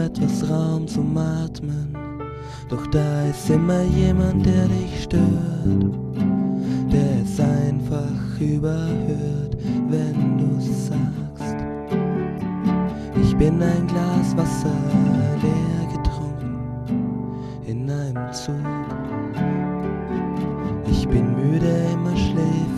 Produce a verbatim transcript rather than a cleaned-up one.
etwas Raum zum Atmen. Doch da ist immer jemand, der dich stört, der es einfach überhört, wenn du sagst: Ich bin ein Glas Wasser leer getrunken in einem Zug. Ich bin müde, immer schläfrig.